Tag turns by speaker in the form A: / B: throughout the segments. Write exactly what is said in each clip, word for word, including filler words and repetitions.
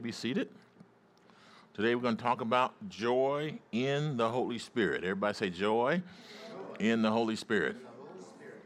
A: be seated. Today we're going to talk about joy in the Holy Spirit. Everybody say joy, joy. in the Holy Spirit. In the Holy Spirit.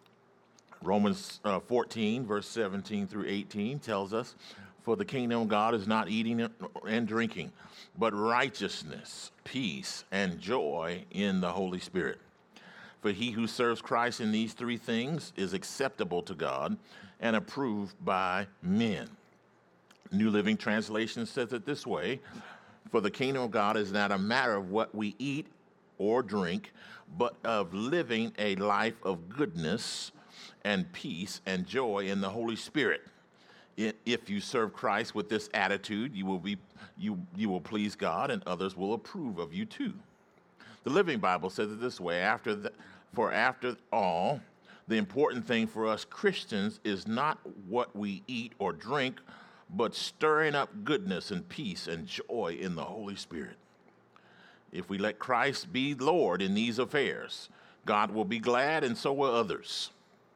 A: Romans uh, fourteen, verse seventeen through eighteen tells us, "For the kingdom of God is not eating and drinking, but righteousness, peace, and joy in the Holy Spirit. For he who serves Christ in these three things is acceptable to God and approved by men." New Living Translation says it this way: "For the kingdom of God is not a matter of what we eat or drink, but of living a life of goodness and peace and joy in the Holy Spirit. If you serve Christ with this attitude, you will be you you will please God, and others will approve of you too." The Living Bible says it this way: "After the, for after all, the important thing for us Christians is not what we eat or drink, but stirring up goodness and peace and joy in the Holy Spirit. If we let Christ be Lord in these affairs, God will be glad, and so will others."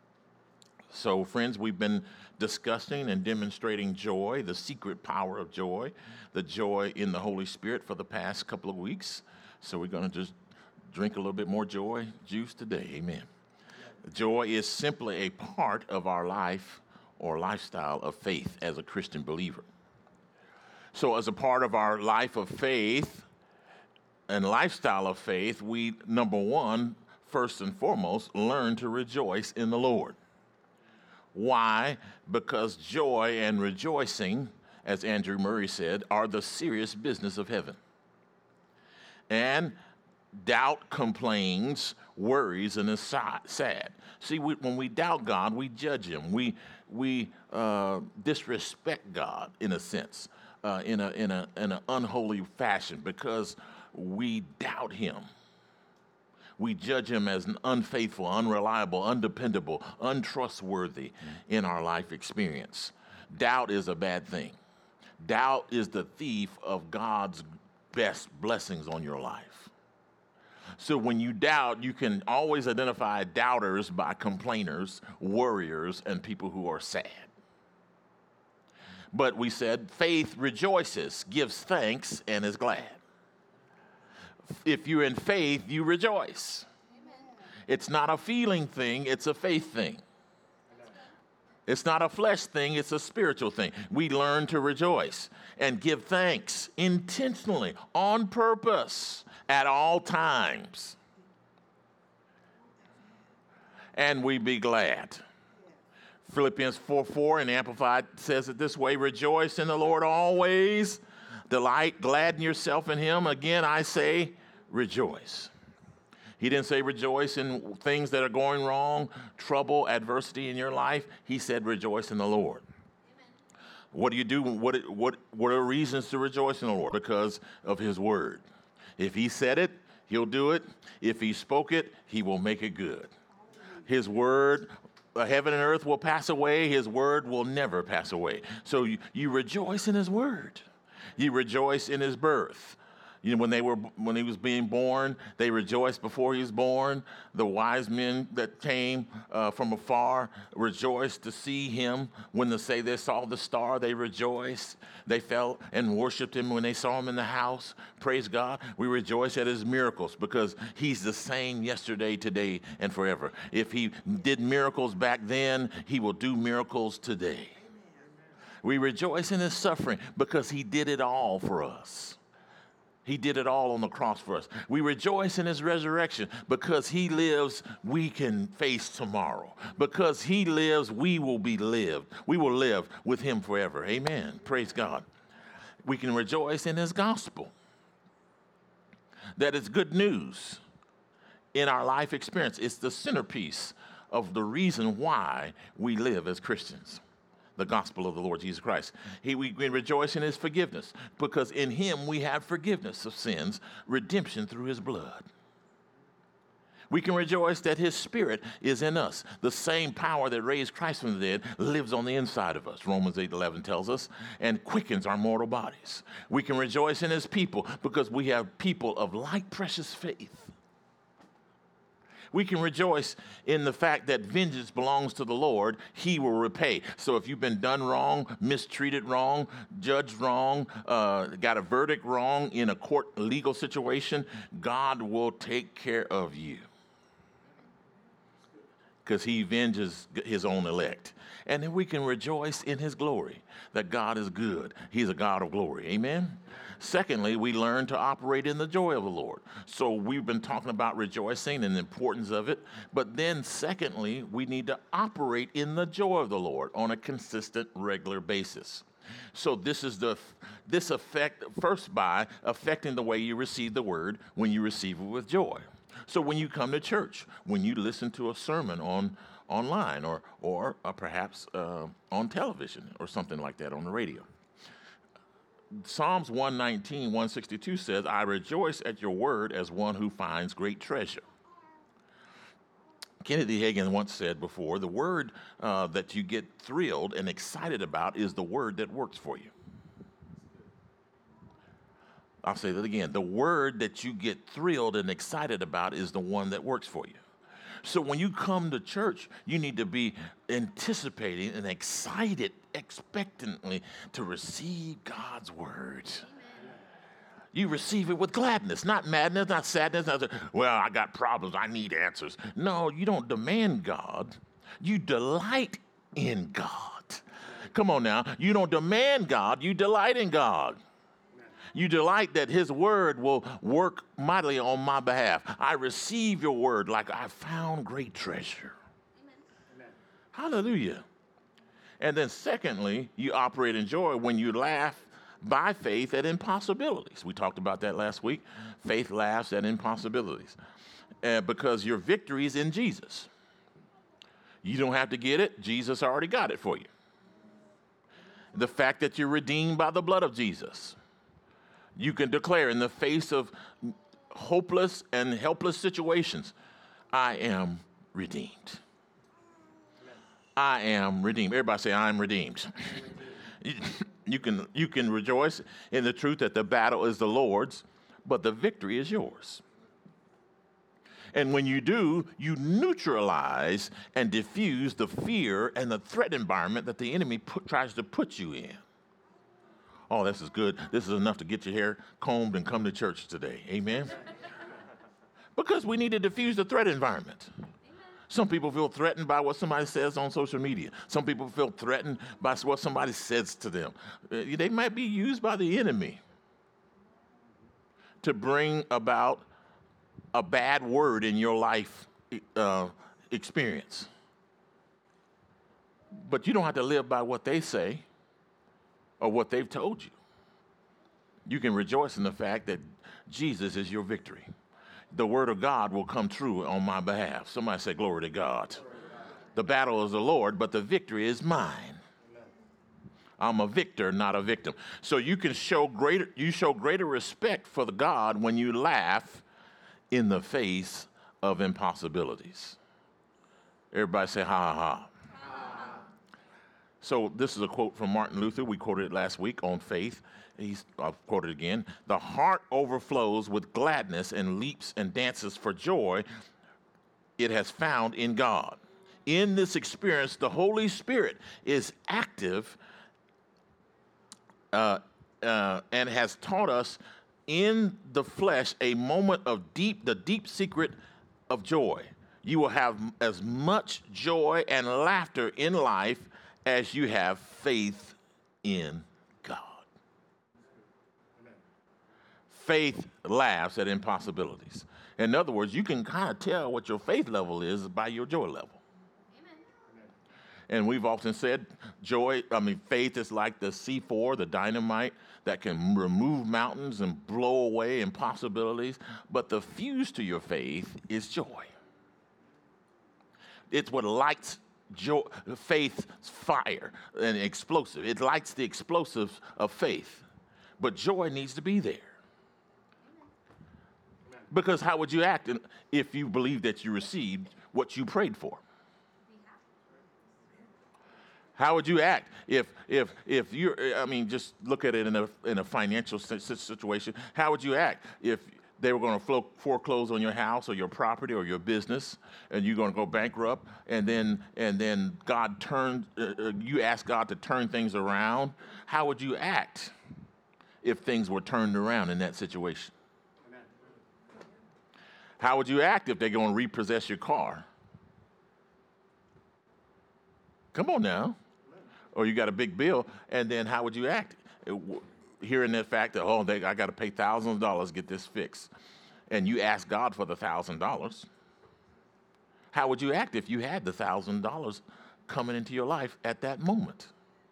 A: So, friends, we've been discussing and demonstrating joy, the secret power of joy, the joy in the Holy Spirit for the past couple of weeks. So we're going to just drink a little bit more joy juice today. Amen. Joy is simply a part of our life or lifestyle of faith as a Christian believer. So as a part of our life of faith and lifestyle of faith, we, number one, first and foremost, learn to rejoice in the Lord. Why? Because joy and rejoicing, as Andrew Murray said, are the serious business of heaven. And doubt complains, worries, and is sad. See, we, when we doubt God, we judge him. We we uh, disrespect God in a sense, uh, in a in a in an unholy fashion, because we doubt him. We judge him as an unfaithful, unreliable, undependable, untrustworthy mm-hmm. in our life experience. Doubt is a bad thing. Doubt is the thief of God's best blessings on your life. So when you doubt, you can always identify doubters by complainers, worriers, and people who are sad. But we said faith rejoices, gives thanks, and is glad. If you're in faith, you rejoice. Amen. It's not a feeling thing, it's a faith thing. It's not a flesh thing, it's a spiritual thing. We learn to rejoice and give thanks intentionally, on purpose, at all times. And we be glad. Philippians four four in Amplified says it this way: "Rejoice in the Lord always. Delight, gladden yourself in him. Again, I say, rejoice." He didn't say rejoice in things that are going wrong, trouble, adversity in your life. He said rejoice in the Lord. Amen. What do you do? What, what, what are reasons to rejoice in the Lord? Because of his word. If he said it, he'll do it. If he spoke it, he will make it good. His word, uh, heaven and earth will pass away. His word will never pass away. So you, you rejoice in his word. You rejoice in his birth. You know, when they were when he was being born, they rejoiced before he was born. The wise men that came uh, from afar rejoiced to see him. When they say they saw the star, they rejoiced. They fell and worshiped him when they saw him in the house. Praise God. We rejoice at his miracles because he's the same yesterday, today, and forever. If he did miracles back then, he will do miracles today. We rejoice in his suffering because he did it all for us. He did it all on the cross for us. We rejoice in his resurrection because he lives, we can face tomorrow. Because he lives, we will be lived. We will live with him forever. Amen. Praise God. We can rejoice in his gospel. That is good news in our life experience. It's the centerpiece of the reason why we live as Christians. The gospel of the Lord Jesus Christ. He, we, we rejoice in his forgiveness because in him we have forgiveness of sins, redemption through his blood. We can rejoice that his spirit is in us. The same power that raised Christ from the dead lives on the inside of us, Romans eight eleven tells us, and quickens our mortal bodies. We can rejoice in his people because we have people of like precious faith. We can rejoice in the fact that vengeance belongs to the Lord. He will repay. So if you've been done wrong, mistreated wrong, judged wrong, uh, got a verdict wrong in a court legal situation, God will take care of you because he venges his own elect. And then we can rejoice in his glory, that God is good. He's a God of glory. Amen? Secondly, we learn to operate in the joy of the Lord. So we've been talking about rejoicing and the importance of it. But then secondly, we need to operate in the joy of the Lord on a consistent, regular basis. So this is the this effect first by affecting the way you receive the word when you receive it with joy. So when you come to church, when you listen to a sermon on online or or uh, perhaps uh, on television or something like that on the radio. Psalms one nineteen, one sixty-two says, I rejoice at your word as one who finds great treasure. Kennedy Hagin once said before, the word uh, that you get thrilled and excited about is the word that works for you. I'll say that again. The word that you get thrilled and excited about is the one that works for you. So when you come to church, you need to be anticipating and excited, expectantly to receive God's word. Amen. You receive it with gladness, not madness, not sadness. Not, well, I got problems. I need answers. No, you don't demand God. You delight in God. Come on now. You don't demand God. You delight in God. You delight that his word will work mightily on my behalf. I receive your word like I found great treasure. Amen. Hallelujah. And then secondly, you operate in joy when you laugh by faith at impossibilities. We talked about that last week. Faith laughs at impossibilities uh, because your victory is in Jesus. You don't have to get it. Jesus already got it for you. The fact that you're redeemed by the blood of Jesus. You can declare in the face of hopeless and helpless situations, I am redeemed. I am redeemed. Everybody say, I am redeemed. you, can, you can rejoice in the truth that the battle is the Lord's, but the victory is yours. And when you do, you neutralize and diffuse the fear and the threat environment that the enemy put, tries to put you in. Oh, this is good. This is enough to get your hair combed and come to church today. Amen? Because we need to diffuse the threat environment. Amen. Some people feel threatened by what somebody says on social media. Some people feel threatened by what somebody says to them. Uh, they might be used by the enemy to bring about a bad word in your life uh, experience. But you don't have to live by what they say or what they've told you. You can rejoice in the fact that Jesus is your victory. The word of God will come true on my behalf. Somebody say, glory to God. Glory to God. The battle is the Lord, but the victory is mine. Amen. I'm a victor, not a victim. So you can show greater, you show greater respect for the God when you laugh in the face of impossibilities. Everybody say, ha, ha, ha. So this is a quote from Martin Luther. We quoted it last week on faith. He's, I'll quote it again. The heart overflows with gladness and leaps and dances for joy it has found in God. In this experience, the Holy Spirit is active uh, uh, and has taught us in the flesh a moment of deep, the deep secret of joy. You will have as much joy and laughter in life as you have faith in God. Amen. Faith laughs at impossibilities. In other words, you can kind of tell what your faith level is by your joy level. Amen. And we've often said joy, I mean, faith is like the C four, the dynamite that can remove mountains and blow away impossibilities. But the fuse to your faith is joy. It's what lights Joy, faith's fire and explosive. It lights the explosives of faith. But joy needs to be there. Amen. Because how would you act if you believed that you received what you prayed for? How would you act if if if you're, I mean, just look at it in a in a financial situation. How would you act if they were going to foreclose on your house or your property or your business, and you're going to go bankrupt, and then and then God turned, uh, you asked God to turn things around, how would you act if things were turned around in that situation? Amen. How would you act if they're going to repossess your car? Come on now. Or you got a big bill, and then how would you act? It, hearing the fact that, oh, they, I got to pay thousands of dollars to get this fixed, and you ask God for the thousand dollars, how would you act if you had the thousand dollars coming into your life at that moment?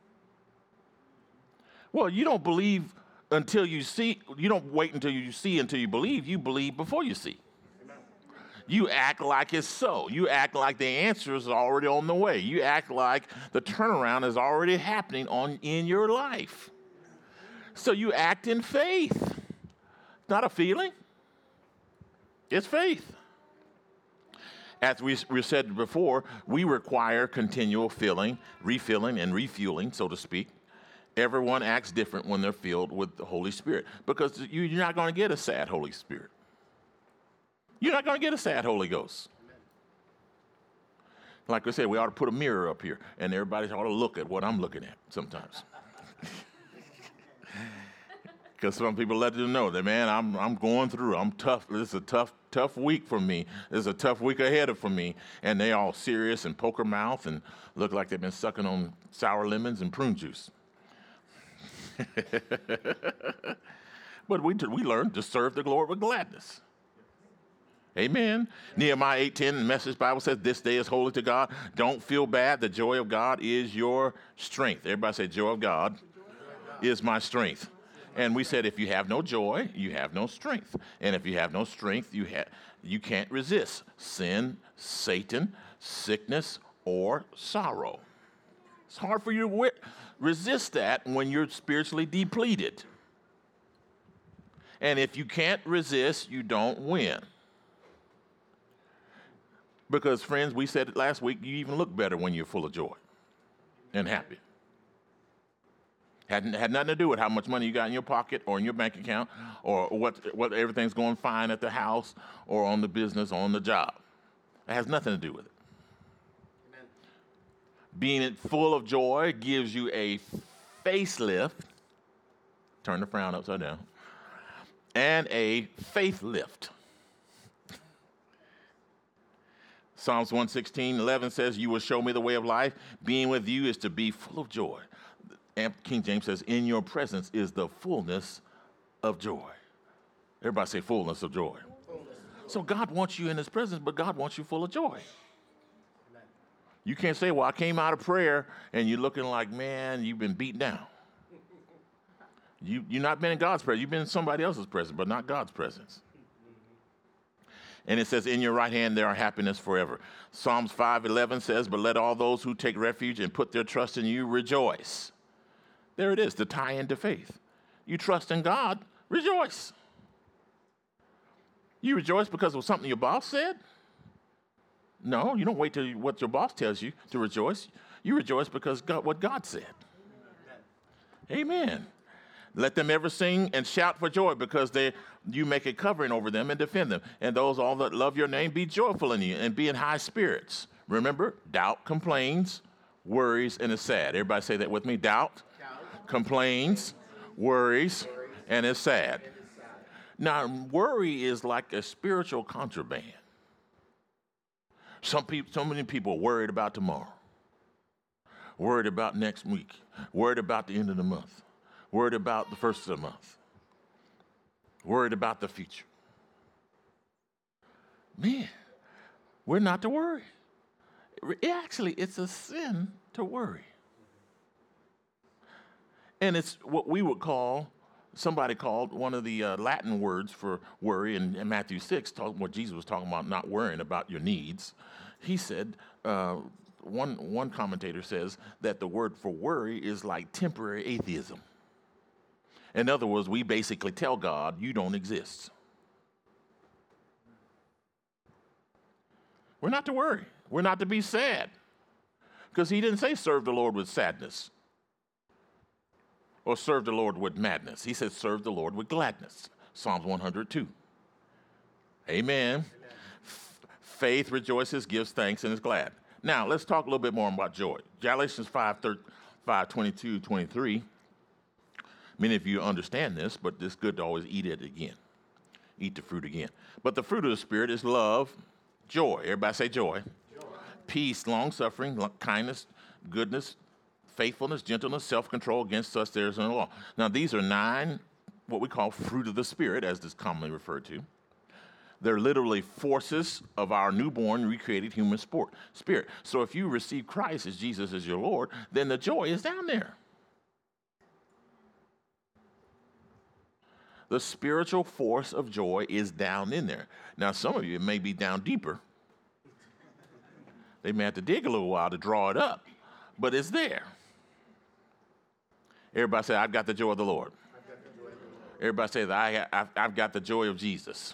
A: Well, you don't believe until you see. You don't wait until you see until you believe. You believe before you see. You act like it's so. You act like the answer is already on the way. You act like the turnaround is already happening on in your life. So you act in faith. Not a feeling. It's faith. As we, we said before, we require continual filling, refilling, and refueling, so to speak. Everyone acts different when they're filled with the Holy Spirit, because you, you're not going to get a sad Holy Spirit. You're not going to get a sad Holy Ghost. Like I said, we ought to put a mirror up here, and everybody ought to look at what I'm looking at sometimes. Because some people let you know that, man, I'm I'm going through. I'm tough. This is a tough, tough week for me. This is a tough week ahead of for me. And they all serious and poker mouth and look like they've been sucking on sour lemons and prune juice. But we we learned to serve the Lord with gladness. Amen. Nehemiah eight ten, the Message Bible says, this day is holy to God. Don't feel bad. The joy of God is your strength. Everybody say, joy of God is my strength. And we said, if you have no joy, you have no strength. And if you have no strength, you ha- you can't resist sin, Satan, sickness, or sorrow. It's hard for you to wi- resist that when you're spiritually depleted. And if you can't resist, you don't win. Because, friends, we said it last week, you even look better when you're full of joy and happy. Had, had nothing to do with how much money you got in your pocket or in your bank account or what, what everything's going fine at the house or on the business or on the job. It has nothing to do with it. Amen. Being full of joy gives you a facelift, turn the frown upside down, and a faith lift. Psalms one sixteen, eleven says, you will show me the way of life. Being with you is to be full of joy. And King James says, in your presence is the fullness of joy. Everybody say fullness of joy. Fullness of joy. So God wants you in his presence, but God wants you full of joy. Amen. You can't say, well, I came out of prayer, and you're looking like, man, you've been beaten down. you, you've not been in God's presence. You've been in somebody else's presence, but not God's presence. And it says, in your right hand there are happiness forever. Psalms five eleven says, but let all those who take refuge and put their trust in you rejoice. There it is, the tie into faith. You trust in God, rejoice. You rejoice because of something your boss said? No, you don't wait till what your boss tells you to rejoice. You rejoice because God, what God said. Amen. Amen. Let them ever sing and shout for joy because they, you make a covering over them and defend them. And those all that love your name, be joyful in you and be in high spirits. Remember, doubt complains, worries, and is sad. Everybody say that with me. Doubt, doubt. complains, worries, and is sad. Now, worry is like a spiritual contraband. Some people, so many people are worried about tomorrow, worried about next week, worried about the end of the month, worried about the first of the month, worried about the future. Man, we're not to worry. Actually, it's a sin to worry. And it's what we would call, somebody called one of the uh, Latin words for worry in, in Matthew six, talk, where Jesus was talking about not worrying about your needs. He said, uh, one, one commentator says that the word for worry is like temporary atheism. In other words, we basically tell God, you don't exist. We're not to worry. We're not to be sad. Because he didn't say serve the Lord with sadness or serve the Lord with madness. He said serve the Lord with gladness. Psalms one hundred two. Amen. F- faith rejoices, gives thanks, and is glad. Now, let's talk a little bit more about joy. Galatians five, twenty-two, twenty-three. Many of you understand this, but it's good to always eat it again. Eat the fruit again. But the fruit of the Spirit is love, joy. Everybody say joy. Joy. Peace, long-suffering, lo- kindness, goodness, faithfulness, gentleness, self-control. Against such there is no law. Now, these are nine, what we call fruit of the Spirit, as this is commonly referred to. They're literally forces of our newborn, recreated human sport, spirit. So if you receive Christ as Jesus as your Lord, then the joy is down there. The spiritual force of joy is down in there. Now, some of you, it may be down deeper. They may have to dig a little while to draw it up, but it's there. Everybody say, I've got the joy of the Lord. Everybody say, that I, I've got the joy of Jesus.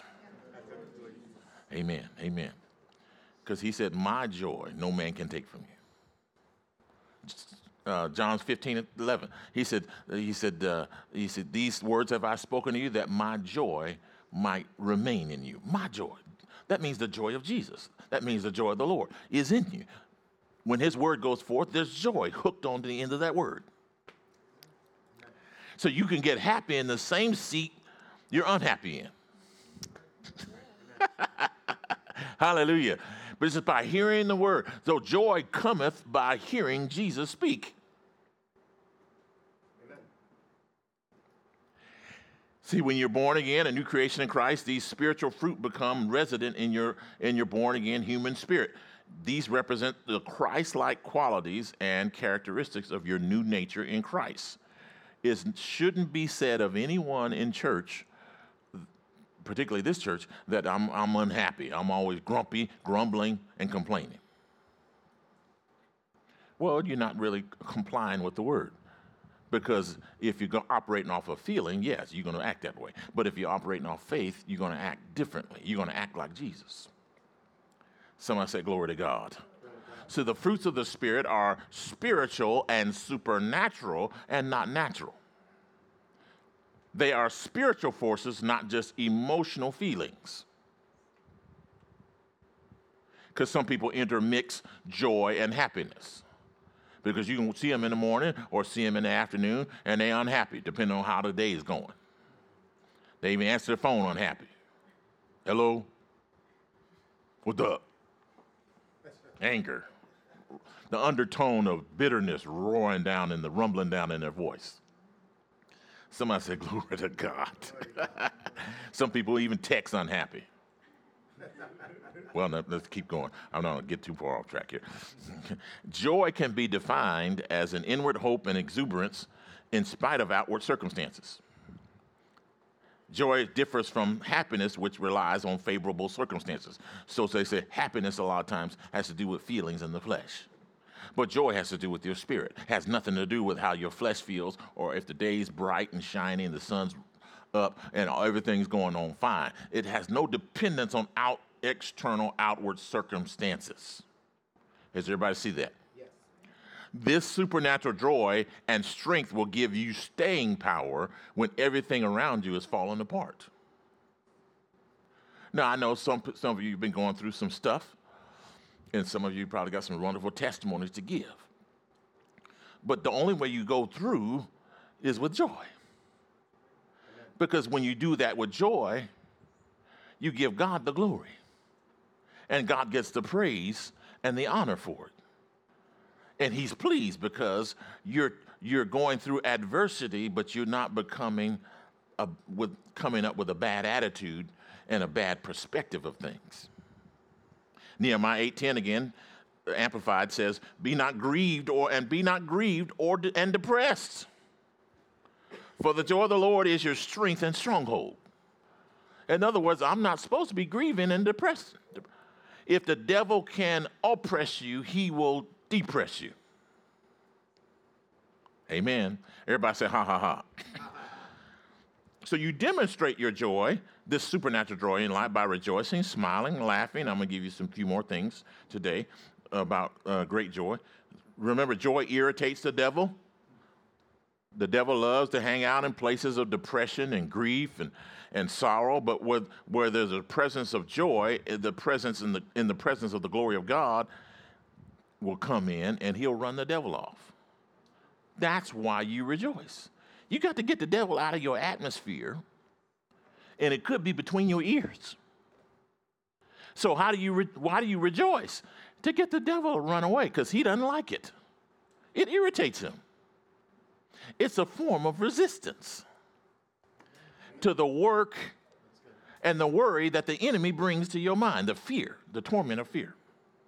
A: Amen, amen. Because he said, my joy no man can take from you. Uh, John fifteen, eleven. He said, he said, uh, he said, these words have I spoken to you that my joy might remain in you. My joy. That means the joy of Jesus. That means the joy of the Lord is in you. When his word goes forth, there's joy hooked on to the end of that word. So you can get happy in the same seat you're unhappy in. Hallelujah. But it's just by hearing the word. So joy cometh by hearing Jesus speak. Amen. See, when you're born again, a new creation in Christ, these spiritual fruit become resident in your in your born again human spirit. These represent the Christ-like qualities and characteristics of your new nature in Christ. It shouldn't be said of anyone in church, particularly this church, that I'm, I'm unhappy. I'm always grumpy, grumbling, and complaining. Well, you're not really complying with the word. Because if you're operating off of feeling, yes, you're going to act that way. But if you're operating off faith, you're going to act differently. You're going to act like Jesus. Somebody say, glory to God. So the fruits of the Spirit are spiritual and supernatural and not natural. They are spiritual forces, not just emotional feelings. Because some people intermix joy and happiness. Because you can see them in the morning or see them in the afternoon, and they're unhappy, depending on how the day is going. They even answer their phone unhappy. Hello? What's up? Anger. The undertone of bitterness roaring down and the rumbling down in their voice. Somebody said, glory to God. Some people even text unhappy. Well, let's keep going. I'm not going to get too far off track here. Joy can be defined as an inward hope and exuberance in spite of outward circumstances. Joy differs from happiness, which relies on favorable circumstances. So they say happiness a lot of times has to do with feelings in the flesh. But joy has to do with your spirit. It has nothing to do with how your flesh feels or if the day's bright and shiny and the sun's up and everything's going on fine. It has no dependence on out external outward circumstances. Does everybody see that? Yes. This supernatural joy and strength will give you staying power when everything around you is falling apart. Now, I know some, some of you have been going through some stuff, and some of you probably got some wonderful testimonies to give. But the only way you go through is with joy. Because when you do that with joy, you give God the glory. And God gets the praise and the honor for it. And he's pleased because you're you're going through adversity, but you're not becoming a, with coming up with a bad attitude and a bad perspective of things. Nehemiah eight ten again, Amplified says, "Be not grieved or and be not grieved or de- and depressed. For the joy of the Lord is your strength and stronghold." In other words, I'm not supposed to be grieving and depressed. If the devil can oppress you, he will depress you. Amen. Everybody say, ha, ha, ha. So you demonstrate your joy, this supernatural joy in life, by rejoicing, smiling, laughing. I'm going to give you some few more things today about uh, great joy. Remember, joy irritates the devil. The devil loves to hang out in places of depression and grief and, and sorrow, but where, where there's a presence of joy, the presence in the in the presence of the glory of God will come in and he'll run the devil off. That's why you rejoice. You got to get the devil out of your atmosphere, and it could be between your ears. So how do you re- why do you rejoice? To get the devil to run away, because he doesn't like it. It irritates him. It's a form of resistance to the work and the worry that the enemy brings to your mind, the fear, the torment of fear.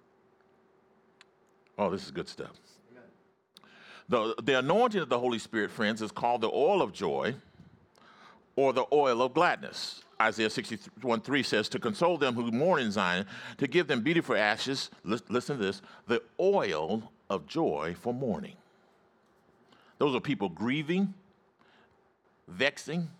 A: Oh, this is good stuff. The, the anointing of the Holy Spirit, friends, is called the oil of joy or the oil of gladness. Isaiah sixty-one three says, to console them who mourn in Zion, to give them beauty for ashes, listen to this, the oil of joy for mourning. Those are people grieving, vexing,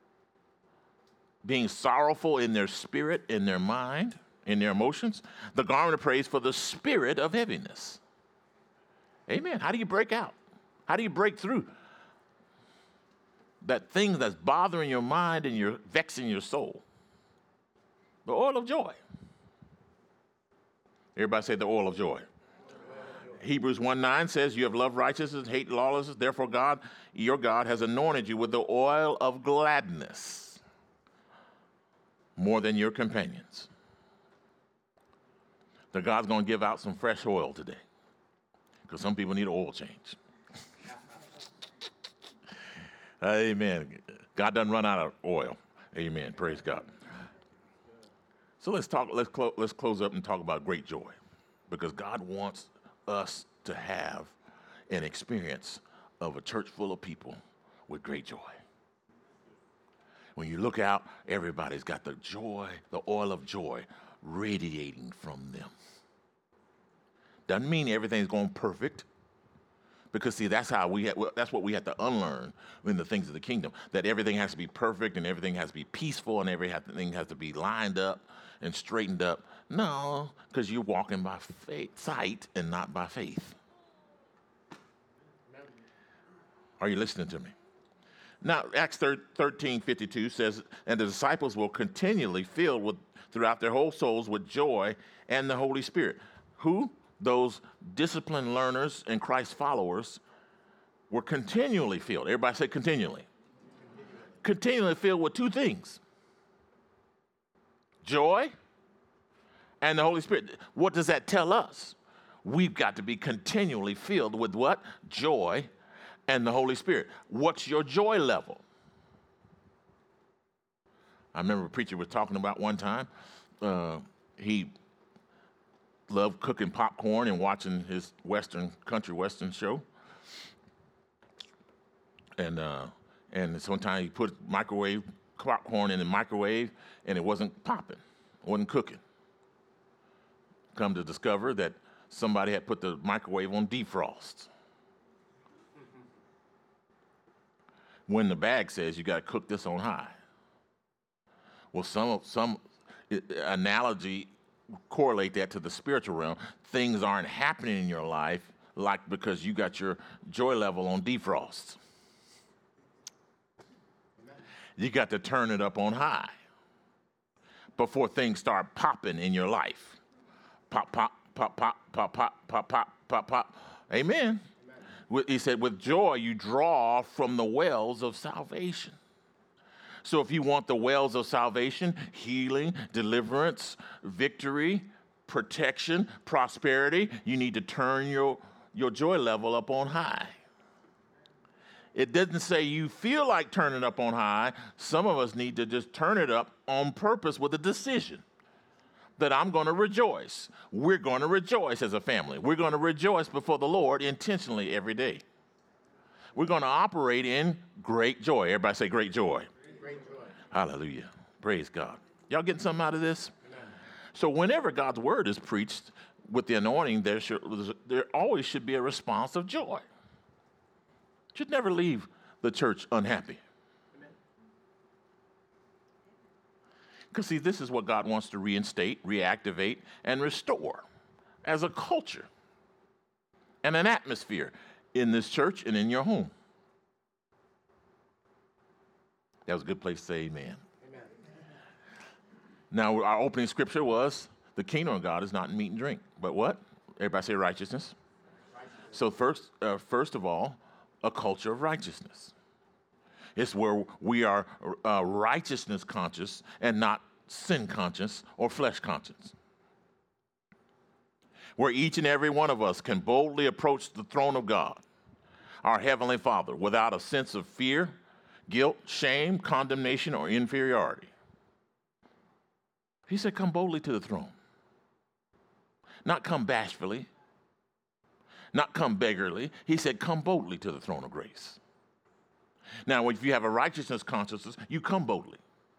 A: being sorrowful in their spirit, in their mind, in their emotions. The garment of praise for the spirit of heaviness. Amen. How do you break out? How do you break through that thing that's bothering your mind and you're vexing your soul? The oil of joy. Everybody say the oil of joy. Hebrews one nine says, you have loved righteousness, hate lawlessness. Therefore, God, your God, has anointed you with the oil of gladness more than your companions. So God's going to give out some fresh oil today, because some people need an oil change. Amen. God doesn't run out of oil. Amen. Praise God. So let's talk. Let's close. Let's close up and talk about great joy, because God wants us to have an experience of a church full of people with great joy. When you look out, everybody's got the joy, the oil of joy radiating from them. Doesn't mean everything's going perfect, because see, that's how we ha- that's what we have to unlearn in the things of the kingdom, that everything has to be perfect and everything has to be peaceful and everything has to be lined up and straightened up. No, because you're walking by faith, sight and not by faith. Are you listening to me? Now, Acts thirteen fifty-two says, and the disciples will continually filled with throughout their whole souls with joy and the Holy Spirit. Who? Those disciplined learners and Christ followers were continually filled. Everybody say continually. Continually filled with two things: joy and the Holy Spirit. What does that tell us? We've got to be continually filled with what? Joy and the Holy Spirit. What's your joy level? I remember a preacher was talking about one time. Uh, he loved cooking popcorn and watching his Western, country Western show. And uh, and sometimes he put microwave popcorn in the microwave and it wasn't popping, it wasn't cooking. Come to discover that somebody had put the microwave on defrost. When the bag says you got to cook this on high. Well, some some analogy correlate that to the spiritual realm. Things aren't happening in your life like because you got your joy level on defrost. You got to turn it up on high before things start popping in your life. Pop, pop, pop, pop, pop, pop, pop, pop, pop, pop. Amen. Amen. He said, with joy you draw from the wells of salvation. So if you want the wells of salvation, healing, deliverance, victory, protection, prosperity, you need to turn your, your joy level up on high. It doesn't say you feel like turning up on high. Some of us need to just turn it up on purpose with a decision that I'm going to rejoice. We're going to rejoice as a family. We're going to rejoice before the Lord intentionally every day. We're going to operate in great joy. Everybody say great joy. Great joy. Hallelujah. Praise God. Y'all getting something out of this? Amen. So whenever God's word is preached with the anointing, there, should, there always should be a response of joy. Should never leave the church unhappy. Because, see, this is what God wants to reinstate, reactivate, and restore as a culture and an atmosphere in this church and in your home. That was a good place to say amen.
B: Amen.
A: Now, our opening scripture was, the kingdom of God is not in meat and drink, but what? Everybody say righteousness. righteousness. So first, uh, first of all, a culture of righteousness. It's where we are uh, righteousness conscious and not sin conscious or flesh conscious. Where each and every one of us can boldly approach the throne of God, our Heavenly Father, without a sense of fear, guilt, shame, condemnation, or inferiority. He said, come boldly to the throne. Not come bashfully, not come beggarly. He said, come boldly to the throne of grace. Now, if you have a righteousness consciousness, you come boldly.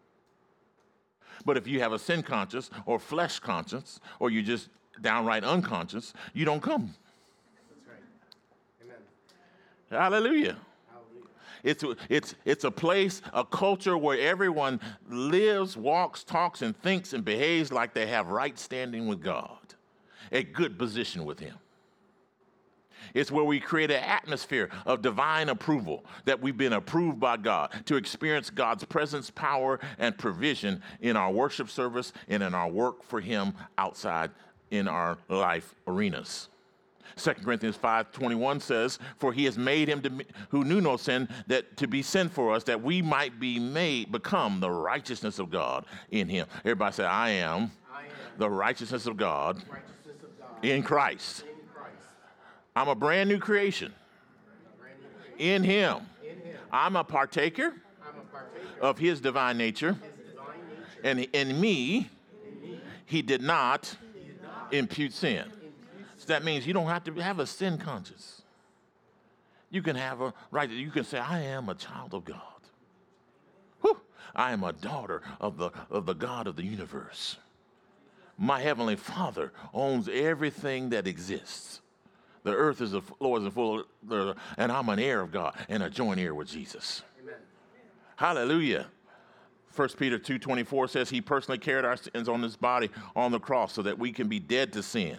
A: But if you have a sin conscious or flesh conscience, or you just downright unconscious, you don't come.
B: That's right. Amen.
A: Hallelujah.
B: Hallelujah.
A: It's, it's, it's a place, a culture where everyone lives, walks, talks, and thinks and behaves like they have right standing with God, a good position with him. It's where we create an atmosphere of divine approval, that we've been approved by God to experience God's presence, power, and provision in our worship service and in our work for him outside in our life arenas. Second Corinthians five twenty-one says, for he has made him to, who knew no sin, that to be sin for us, that we might be made, become the righteousness of God in him. Everybody say, I am,
B: I am
A: the righteousness of God,
B: righteousness of God
A: in Christ.
B: in Christ.
A: I'm a brand new creation
B: Brand new creation.
A: in him.
B: In him.
A: I'm a partaker
B: I'm a partaker
A: of his divine nature,
B: of his divine nature.
A: and in me,
B: In me,
A: he did not
B: he did not
A: impute sin.
B: impute
A: So that means you don't have to have a sin conscience. You can have a right. You can say, I am a child of God. Whew. I am a daughter of the, of the God of the universe. My heavenly Father owns everything that exists. The earth is the Lord's and full, of, and I'm an heir of God and a joint heir with Jesus.
B: Amen.
A: Hallelujah. First Peter two twenty-four says he personally carried our sins on his body on the cross so that we can be dead to sin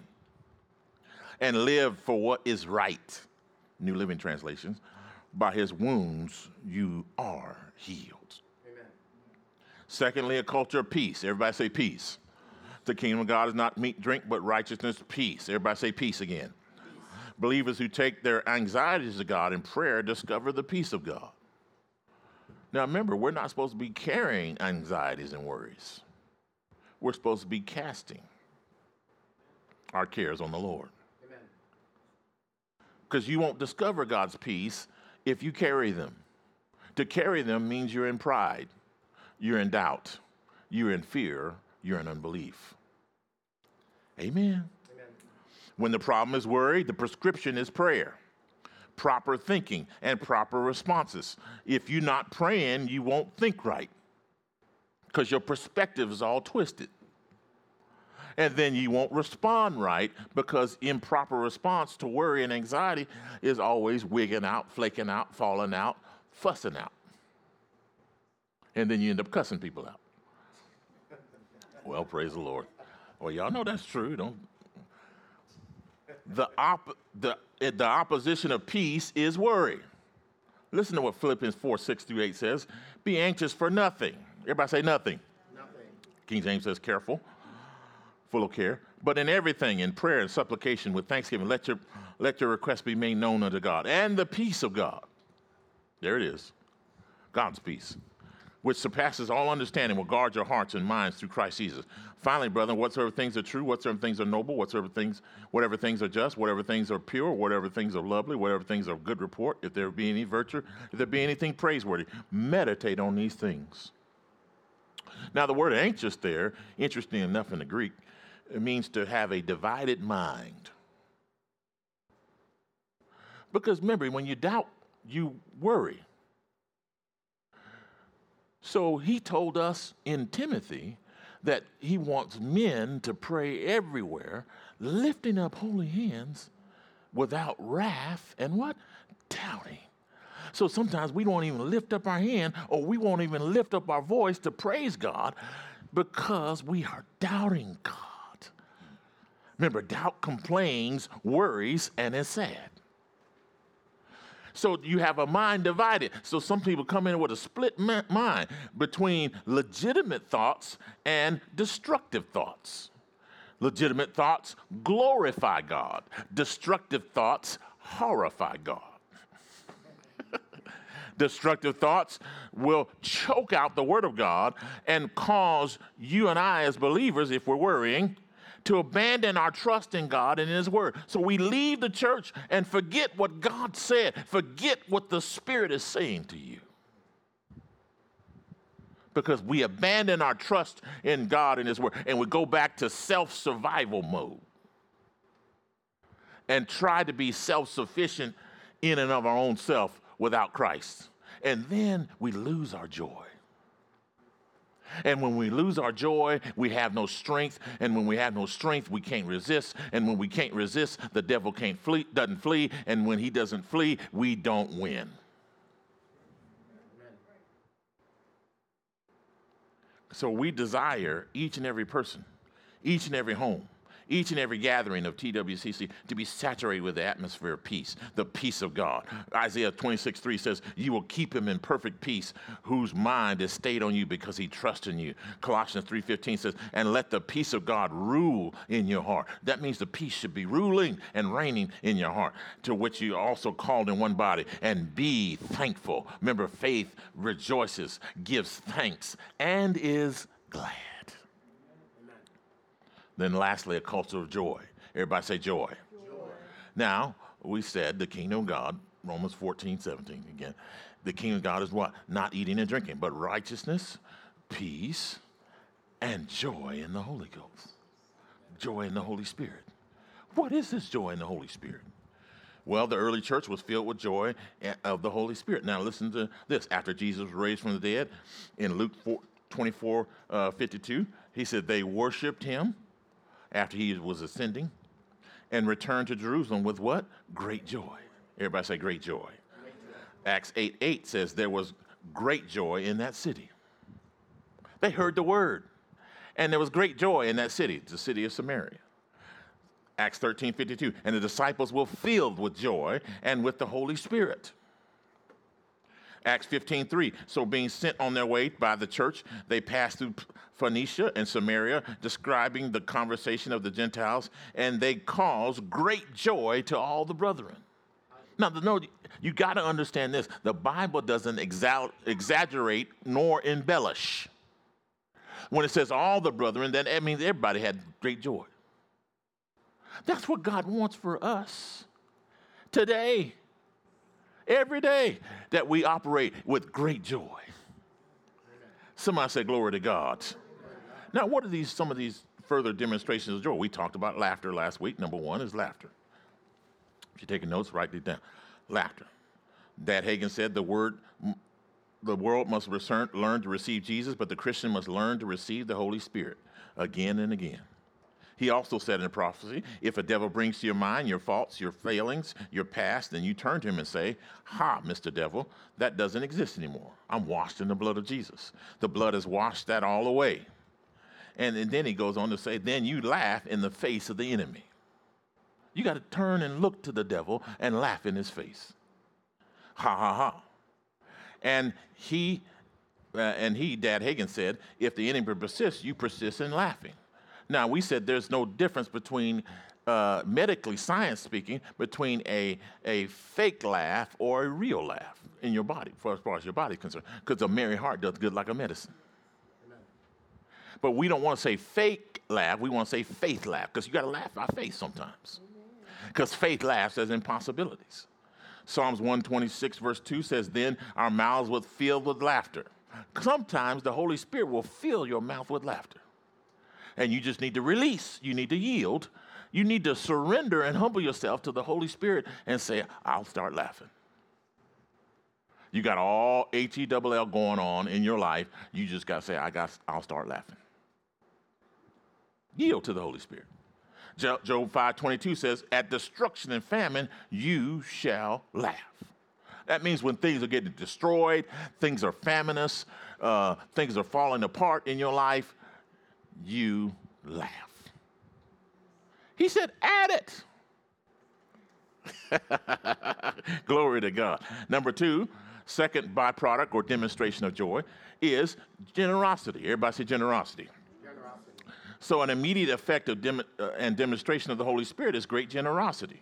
A: and live for what is right. New Living Translations. By his wounds you are healed.
B: Amen.
A: Secondly, a culture of peace. Everybody say peace. The kingdom of God is not meat, drink, but righteousness, peace. Everybody say peace again. Believers who take their anxieties to God in prayer discover the peace of God. Now remember, we're not supposed to be carrying anxieties and worries. We're supposed to be casting our cares on the Lord.
B: Amen.
A: Because you won't discover God's peace if you carry them. To carry them means you're in pride, you're in doubt, you're in fear, you're in unbelief. Amen. When the problem is worry, the prescription is prayer, proper thinking, and proper responses. If you're not praying, you won't think right because your perspective is all twisted. And then you won't respond right because improper response to worry and anxiety is always wigging out, flaking out, falling out, fussing out. And then you end up cussing people out. Well, praise the Lord. Well, y'all know that's true. Don't. The, op- the, the opposition of peace is worry. Listen to what Philippians four, six through eight says. Be anxious for nothing. Everybody say nothing.
B: Nothing.
A: King James says careful, full of care. But in everything, in prayer and supplication with thanksgiving, let your, let your requests be made known unto God. And the peace of God. There it is. God's peace, which surpasses all understanding, will guard your hearts and minds through Christ Jesus. Finally, brethren, whatsoever things are true, whatsoever things are noble, whatsoever things, whatever things are just, whatever things are pure, whatever things are lovely, whatever things are of good report, if there be any virtue, if there be anything praiseworthy, meditate on these things. Now, the word anxious there, interesting enough in the Greek, it means to have a divided mind. Because remember, when you doubt, you worry. So he told us in Timothy that he wants men to pray everywhere, lifting up holy hands without wrath and what? Doubting. So sometimes we don't even lift up our hand, or we won't even lift up our voice to praise God because we are doubting God. Remember, doubt complains, worries, and is sad. So you have a mind divided. So some people come in with a split mi- mind between legitimate thoughts and destructive thoughts. Legitimate thoughts glorify God. Destructive thoughts horrify God. Destructive thoughts will choke out the Word of God and cause you and I as believers, if we're worrying, to abandon our trust in God and in His Word. So we leave the church and forget what God said, forget what the Spirit is saying to you. Because we abandon our trust in God and His Word, and we go back to self-survival mode and try to be self-sufficient in and of our own self without Christ. And then we lose our joy. And when we lose our joy, we have no strength. And when we have no strength, we can't resist. And when we can't resist, the devil can't flee, doesn't flee. And when he doesn't flee, we don't win. So we desire each and every person, each and every home, each and every gathering of T W C C to be saturated with the atmosphere of peace, the peace of God. Isaiah twenty-six three says, you will keep him in perfect peace whose mind is stayed on you because he trusts in you. Colossians three fifteen says, and let the peace of God rule in your heart. That means the peace should be ruling and reigning in your heart, to which you are also called in one body, and be thankful. Remember, faith rejoices, gives thanks, and is glad. Then lastly, a culture of joy. Everybody say joy. Joy. Now, we said the kingdom of God, Romans fourteen seventeen again. The kingdom of God is what? Not eating and drinking, but righteousness, peace, and joy in the Holy Ghost. Joy in the Holy Spirit. What is this joy in the Holy Spirit? Well, the early church was filled with joy of the Holy Spirit. Now, listen to this. After Jesus was raised from the dead, in Luke twenty-four fifty-two, he said they worshiped him after he was ascending, and returned to Jerusalem with what? Great joy. Everybody say great joy. Great joy. Acts eight eight says there was great joy in that city. They heard the word, and there was great joy in that city, the city of Samaria. Acts thirteen fifty-two, and the disciples were filled with joy and with the Holy Spirit. Acts fifteen three, so being sent on their way by the church, they passed through Phoenicia and Samaria, describing the conversation of the Gentiles, and they caused great joy to all the brethren. Now, no, you got to understand this. The Bible doesn't exa- exaggerate nor embellish. When it says all the brethren, then it means everybody had great joy. That's what God wants for us today. Every day that we operate with great joy. Somebody say glory to God. Now, what are these? Some of these further demonstrations of joy? We talked about laughter last week. Number one is laughter. If you're taking notes, write it down. Laughter. Dad Hagin said the word, the world must return, learn to receive Jesus, but the Christian must learn to receive the Holy Spirit again and again. He also said in a prophecy, if a devil brings to your mind your faults, your failings, your past, then you turn to him and say, ha, Mister Devil, that doesn't exist anymore. I'm washed in the blood of Jesus. The blood has washed that all away. And, and then he goes on to say, then you laugh in the face of the enemy. You got to turn and look to the devil and laugh in his face. Ha, ha, ha. And he, uh, and he, Dad Hagin said, if the enemy persists, you persist in laughing. Now, we said there's no difference between, uh, medically, science speaking, between a, a fake laugh or a real laugh in your body, for as far as your body is concerned, because a merry heart does good like a medicine. Amen. But we don't want to say fake laugh. We want to say faith laugh, because you got to laugh by faith sometimes, because faith laughs as impossibilities. Psalms one twenty-six, verse two says, then our mouths will fill with laughter. Sometimes the Holy Spirit will fill your mouth with laughter. And you just need to release. You need to yield. You need to surrender and humble yourself to the Holy Spirit and say, I'll start laughing. You got all H E L L going on in your life. You just got to say, I got, I'll start laughing. Yield to the Holy Spirit. Job five twenty-two says, at destruction and famine, you shall laugh. That means when things are getting destroyed, things are famine-ous, uh, things are falling apart in your life, you laugh. He said, add it. Glory to God. Number two, second byproduct or demonstration of joy is generosity. Everybody say generosity.
B: Generosity.
A: So an immediate effect of dem- uh, and demonstration of the Holy Spirit is great generosity.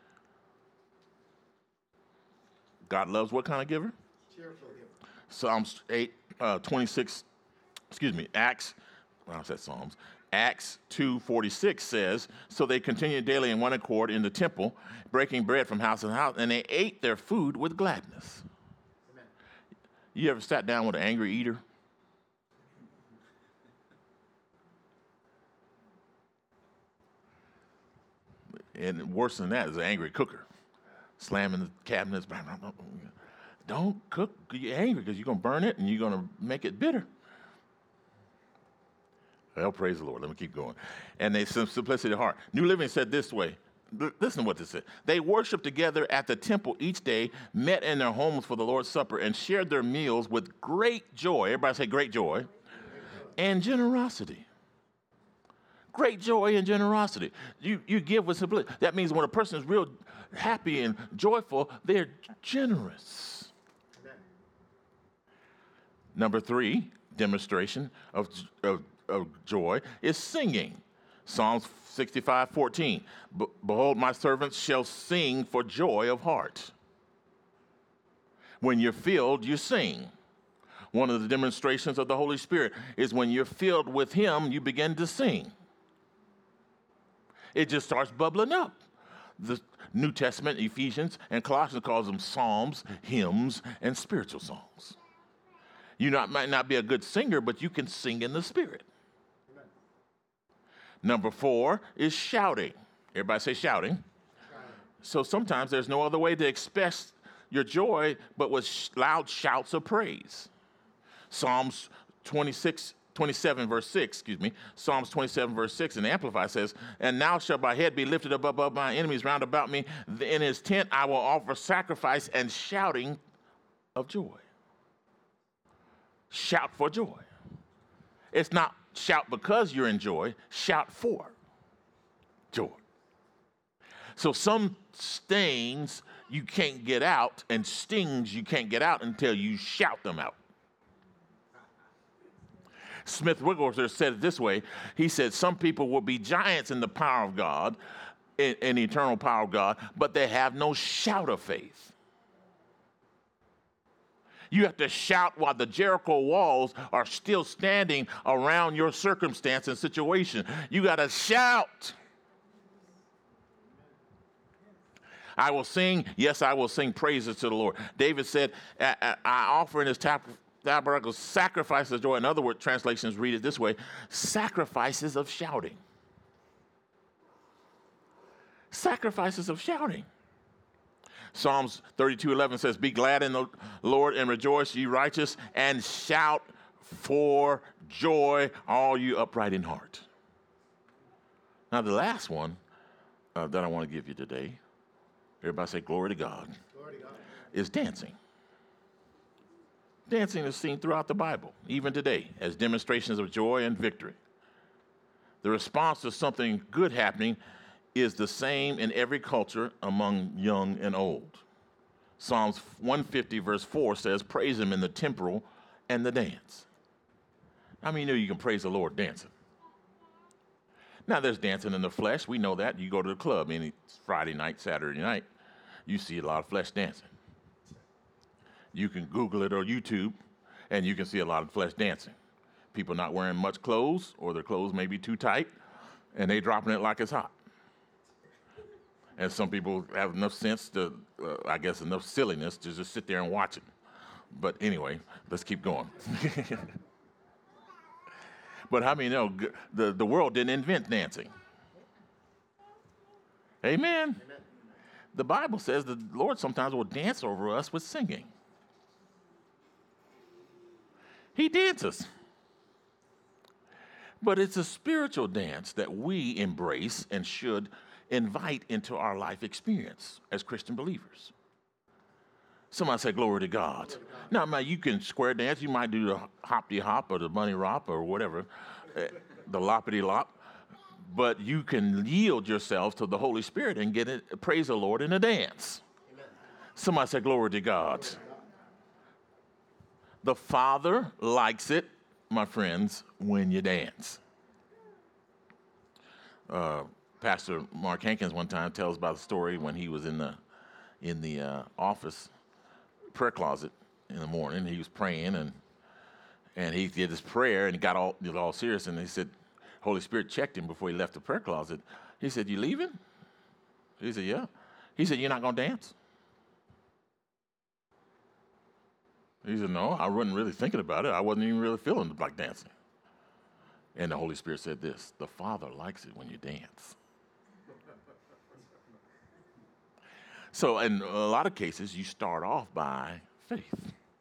A: God loves what kind of giver?
B: Cheerful giver.
A: Psalms eight, uh, twenty-six, excuse me, Acts, well, I said Psalms. Acts two forty-six says, so they continued daily in one accord in the temple, breaking bread from house to house, and they ate their food with gladness.
B: Amen.
A: You ever sat down with an angry eater? And worse than that is an angry cooker, slamming the cabinets. Blah, blah, blah. Don't cook, you're angry because you're going to burn it and you're going to make it bitter. Well, praise the Lord. Let me keep going. And they simplicity of heart. New Living said this way. Listen to what this said. They worshiped together at the temple each day, met in their homes for the Lord's Supper, and shared their meals with great joy. Everybody say great joy. And generosity. Great joy and generosity. You, you give with simplicity. That means when a person is real happy and joyful, they're generous.
B: Amen.
A: Number three, demonstration of, of of joy is singing. Psalms sixty-five fourteen. Behold, my servants shall sing for joy of heart. When you're filled, you sing. One of the demonstrations of the Holy Spirit is when you're filled with Him, you begin to sing. It just starts bubbling up. The New Testament, Ephesians, and Colossians calls them psalms, hymns, and spiritual songs. You not, might not be a good singer, but you can sing in the Spirit. Number four is shouting. Everybody say shouting. Shouting. So sometimes there's no other way to express your joy but with sh- loud shouts of praise. Psalms twenty-six, twenty-seven, verse six, excuse me. Psalms twenty-seven, verse six in the Amplified says, and now shall my head be lifted up above my enemies round about me. In his tent I will offer sacrifice and shouting of joy. Shout for joy. It's not shout because you're in joy, shout for joy. So some stains you can't get out and stings you can't get out until you shout them out. Smith Wigglesworth said it this way. He said, some people will be giants in the power of God, in, in the eternal power of God, but they have no shout of faith. You have to shout while the Jericho walls are still standing around your circumstance and situation. You got to shout. I will sing, yes, I will sing praises to the Lord. David said, I, I, I offer in his tabernacle sacrifices of joy. In other words, translations read it this way, sacrifices of shouting. Sacrifices of shouting. Psalms thirty-two eleven says, be glad in the Lord and rejoice, ye righteous, and shout for joy, all you upright in heart. Now, the last one uh, that I want to give you today, everybody say glory to God,
B: Glory to God.
A: is dancing. Dancing is seen throughout the Bible, even today, as demonstrations of joy and victory. The response to something good happening is the same in every culture among young and old. Psalms one fifty verse four says, praise him in the temporal and the dance. How many know you can praise the Lord dancing? Now there's dancing in the flesh. We know that. You go to the club any Friday night, Saturday night, you see a lot of flesh dancing. You can Google it or YouTube, and you can see a lot of flesh dancing. People not wearing much clothes, or their clothes may be too tight, and they dropping it like it's hot. And some people have enough sense to, uh, I guess, enough silliness to just sit there and watch it. But anyway, let's keep going. But how many know the, the world didn't invent dancing? Amen. Amen. The Bible says the Lord sometimes will dance over us with singing. He dances. But it's a spiritual dance that we embrace and should invite into our life experience as Christian believers. Somebody say, glory to God. Now, man, you can square dance. You might do the hoppity hop or the bunny hop or whatever, uh, the loppity lop. but you can yield yourself to the Holy Spirit and get it, praise the Lord, in a dance.
B: Amen.
A: Somebody say, glory to God. The Father likes it, my friends, when you dance. Uh, Pastor Mark Hankins one time tells about a story when he was in the in the uh, office prayer closet in the morning. He was praying, and and he did his prayer, and he got all got all serious, and he said, Holy Spirit checked him before he left the prayer closet. He said, you leaving? He said, yeah. He said, you're not going to dance? He said, no, I wasn't really thinking about it. I wasn't even really feeling like dancing. And the Holy Spirit said this, the Father likes it when you dance. So in a lot of cases, you start off by faith.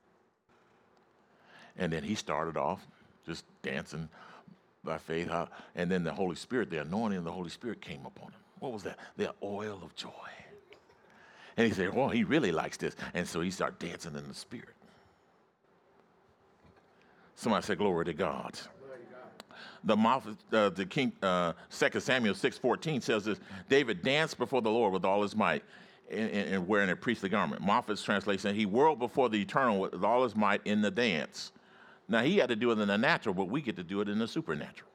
A: And then he started off just dancing by faith. And then the Holy Spirit, the anointing of the Holy Spirit came upon him. What was that? The oil of joy. And he said, well, he really likes this. And so he started dancing in the Spirit. Somebody say, glory to God.
B: Glory to God.
A: The mouth, uh, the King, uh, Second Samuel six fourteen says this, David danced before the Lord with all his might and, and wearing a priestly garment. Moffat's translation, he whirled before the Eternal with all his might in the dance. Now, he had to do it in the natural, but we get to do it in the supernatural.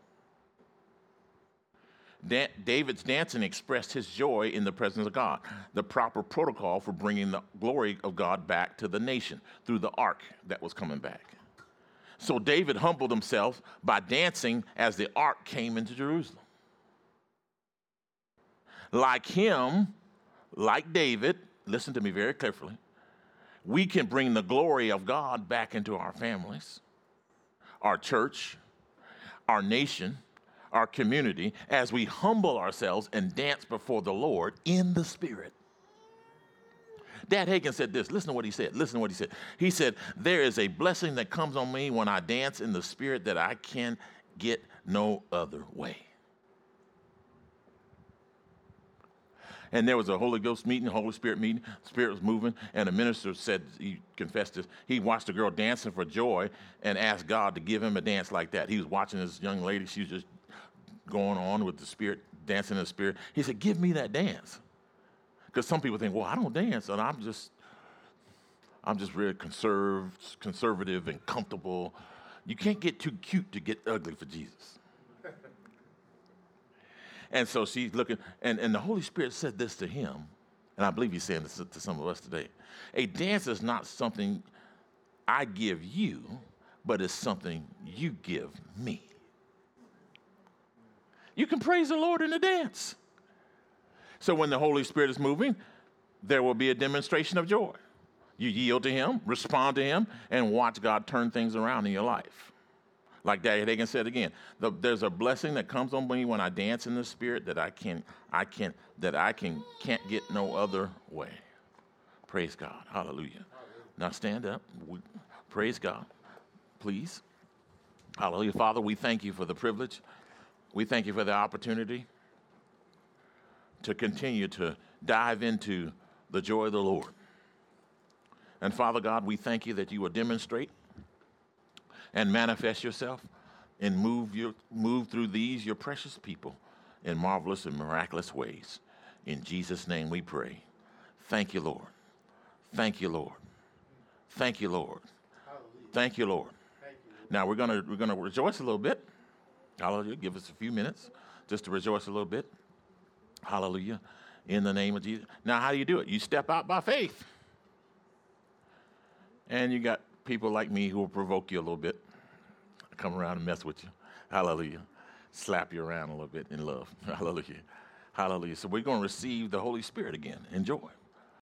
A: Da- David's dancing expressed his joy in the presence of God, the proper protocol for bringing the glory of God back to the nation through the ark that was coming back. So David humbled himself by dancing as the ark came into Jerusalem. Like him, like David, listen to me very carefully, we can bring the glory of God back into our families, our church, our nation, our community, as we humble ourselves and dance before the Lord in the Spirit. Dad Hagin said this. Listen to what he said. Listen to what he said. He said, there is a blessing that comes on me when I dance in the Spirit that I can get no other way. And there was a Holy Ghost meeting, a Holy Spirit meeting. The Spirit was moving, and the minister said, he confessed this, he watched a girl dancing for joy and asked God to give him a dance like that. He was watching this young lady. She was just going on with the Spirit, dancing in the Spirit. He said, give me that dance. Because some people think, well, I don't dance, and I'm just, I'm just really conserved, conservative and comfortable. You can't get too cute to get ugly for Jesus. And so she's looking, and, and the Holy Spirit said this to him, and I believe he's saying this to some of us today. A dance is not something I give you, but it's something you give me. You can praise the Lord in a dance. So when the Holy Spirit is moving, there will be a demonstration of joy. You yield to him, respond to him, and watch God turn things around in your life. Like Daddy Hagin said again, the, there's a blessing that comes on me when I dance in the Spirit that I can, I can, that I can can't get no other way. Praise God. Hallelujah. Hallelujah. Now stand up. We, praise God, please. Hallelujah. Father, we thank you for the privilege. We thank you for the opportunity to continue to dive into the joy of the Lord. And Father God, we thank you that you will demonstrate and manifest yourself and move your move through these, your precious people, in marvelous and miraculous ways. In Jesus' name we pray. Thank you, Lord. Thank you, Lord. Thank you, Lord.
B: Hallelujah.
A: Thank you, Lord.
B: Thank you.
A: Now we're gonna we're gonna rejoice a little bit. Hallelujah. Give us a few minutes just to rejoice a little bit. Hallelujah. In the name of Jesus. Now, how do you do it? You step out by faith. And you got people like me who will provoke you a little bit. Come around and mess with you. Hallelujah. Slap you around a little bit in love. Hallelujah. Hallelujah. So we're going to receive the Holy Spirit again. Enjoy.